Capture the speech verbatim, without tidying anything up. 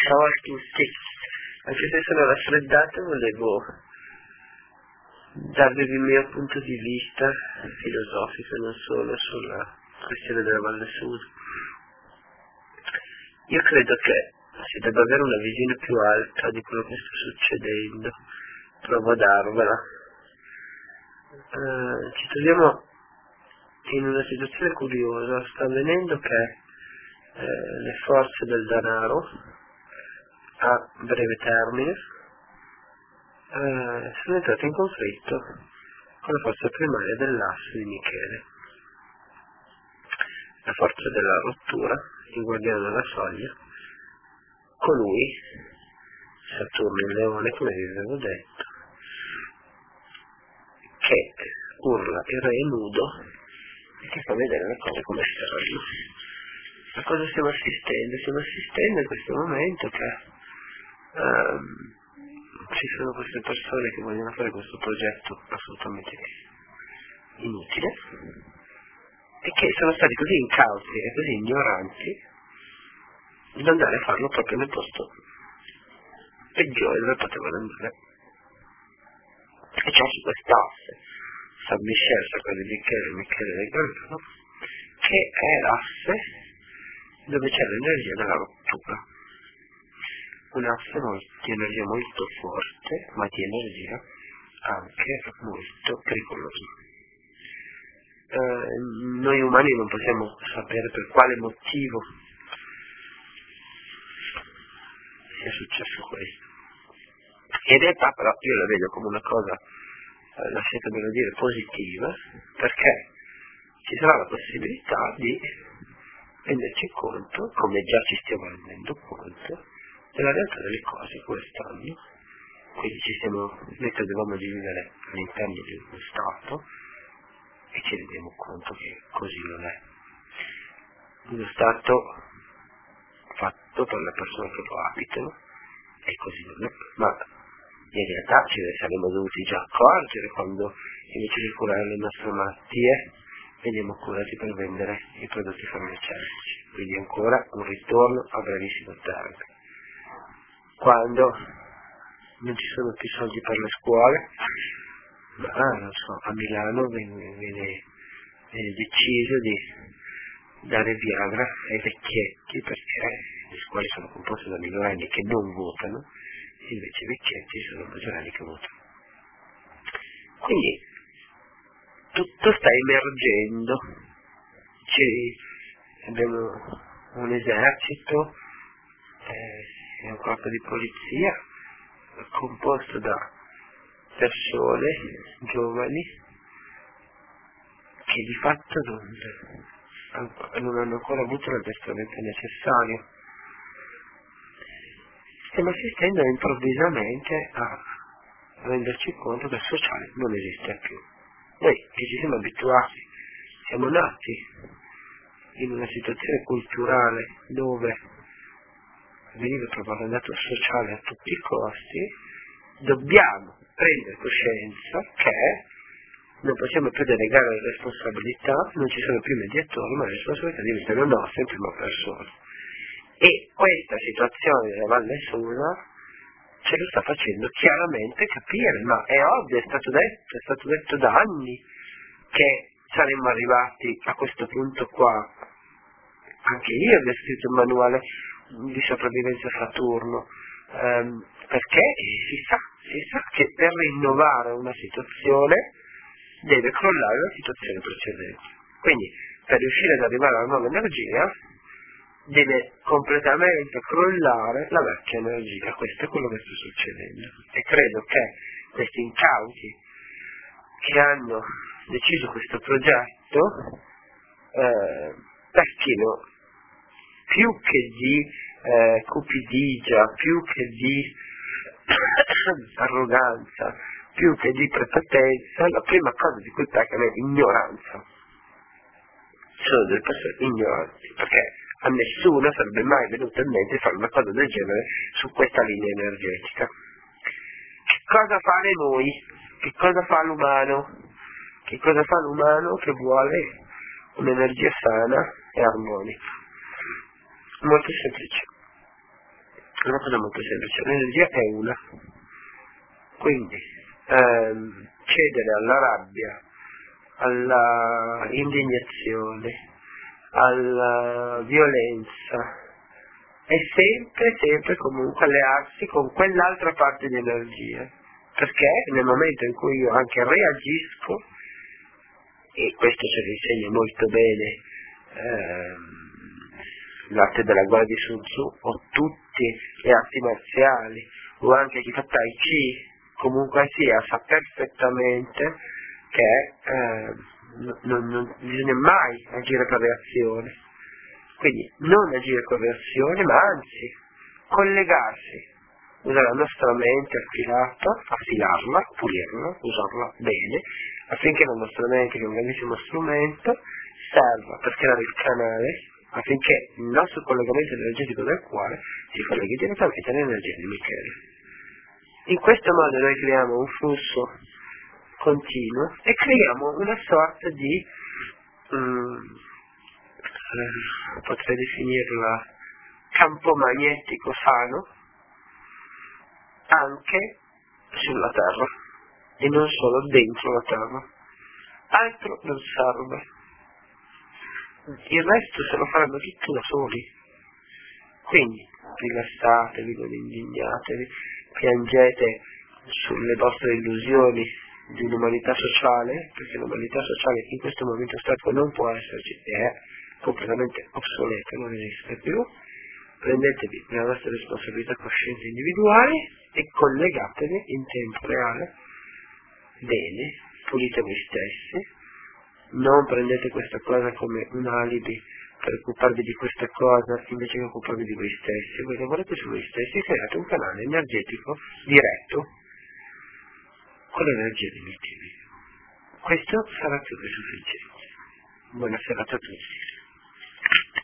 Ciao a tutti, anche se sono raffreddato volevo darvi il mio punto di vista filosofico, non solo, sulla questione della Valle Sud. Io credo che si debba avere una visione più alta di quello che sta succedendo, provo a darvela. Uh, ci troviamo in una situazione curiosa, sta avvenendo che eh, le forze del denaro a breve termine eh, sono entrate in conflitto con la forza primaria dell'asse di Michele, la forza della rottura, il guardiano della soglia, colui, Saturno in Leone, come vi avevo detto, che urla il re nudo e che fa vedere le cose come stanno. A cosa stiamo assistendo? Stiamo assistendo in questo momento che um, ci sono queste persone che vogliono fare questo progetto assolutamente inutile e che sono stati così incauti e così ignoranti da andare a farlo proprio nel posto peggiore dove potevano andare. E c'è su quest'asse San Michele, Sacro di Michele, Michele del Granano, che è l'asse dove c'è l'energia della rottura. Un asse di energia molto forte, ma di energia anche molto pericolosa. Eh, noi umani non possiamo sapere per quale motivo sia successo questo. In realtà però io la vedo come una cosa, eh, lasciatemelo dire, positiva, perché ci sarà la possibilità di renderci conto, come già ci stiamo rendendo conto, della realtà delle cose come stanno. Quindi ci stiamo, noi credevamo di vivere all'interno di uno Stato e ci rendiamo conto che così non è. Uno Stato fatto per le persone che lo abitano e così non è, ma in realtà ce ne saremmo dovuti già accorgere quando invece di curare le nostre malattie veniamo curati per vendere i prodotti farmaceutici, quindi ancora un ritorno a brevissimo termine. Quando non ci sono più soldi per le scuole, ma non so, a Milano viene, viene, viene deciso di dare Viagra ai vecchietti perché le scuole sono composte da minorenni che non votano, invece i vecchietti sono maggiorenni che votano. Quindi tutto sta emergendo, ci, abbiamo un esercito eh, e un corpo di polizia composto da persone giovani che di fatto non, non hanno ancora avuto l'addestramento necessario. Stiamo assistendo improvvisamente a renderci conto che il sociale non esiste più. Noi che ci siamo abituati, siamo nati in una situazione culturale dove veniva propagandato il sociale a tutti i costi, dobbiamo prendere coscienza che non possiamo più delegare le responsabilità, non ci sono più mediatori, ma le responsabilità diventano nostre in prima persona. E questa situazione della Valle Sud ce lo sta facendo chiaramente capire, ma è ovvio, è stato detto, è stato detto da anni che saremmo arrivati a questo punto qua. Anche io avevo scritto un manuale di sopravvivenza a Saturno, ehm, perché si sa, si sa che per rinnovare una situazione deve crollare la situazione precedente. Quindi per riuscire ad arrivare alla nuova energia deve completamente crollare la vecchia energia. Questo è quello che sta succedendo e credo che questi incauti che hanno deciso questo progetto eh, pecchino più che di eh, cupidigia, più che di arroganza, più che di prepotenza. La prima cosa di cui peccano è ignoranza. Sono delle persone ignoranti, perché a nessuno sarebbe mai venuto in mente fare una cosa del genere su questa linea energetica. Che cosa fare noi? Che cosa fa l'umano? Che cosa fa l'umano che vuole un'energia sana e armonica? Molto semplice. È una cosa molto semplice, l'energia è una. Quindi ehm, cedere alla rabbia, alla indignazione, alla violenza, è sempre, sempre comunque allearsi con quell'altra parte di energia, perché nel momento in cui io anche reagisco, e questo ce lo insegna molto bene ehm, l'arte della guerra di Sun Tzu, o tutte le arti marziali, o anche chi fa Tai Chi, comunque sia, sa perfettamente che eh, non, non bisogna mai agire per reazione. Quindi non agire per reazione, ma anzi collegarsi, usare la nostra mente affilata, affilarla, pulirla, usarla bene, affinché la nostra mente, che è un grandissimo strumento, serva per creare il canale affinché il nostro collegamento energetico del cuore si colleghi direttamente all'energia di Michele. In questo modo noi creiamo un flusso continuo e creiamo una sorta di um, eh, potrei definirla campo magnetico sano anche sulla Terra e non solo dentro la Terra. Altro non serve. Il resto se lo faranno tutti da soli. Quindi rilassatevi, non indignatevi, piangete sulle vostre illusioni di un'umanità sociale, perché l'umanità sociale in questo momento storico non può esserci, è completamente obsoleta, non esiste più. Prendetevi le vostre responsabilità coscienti individuali e collegatevi in tempo reale bene, pulite voi stessi, non prendete questa cosa come un alibi per occuparvi di questa cosa invece che occuparvi di voi stessi. Voi lavorate su voi stessi e create un canale energetico diretto con l'energia di Michele. Questo sarà più che sufficiente. Buona serata a tutti.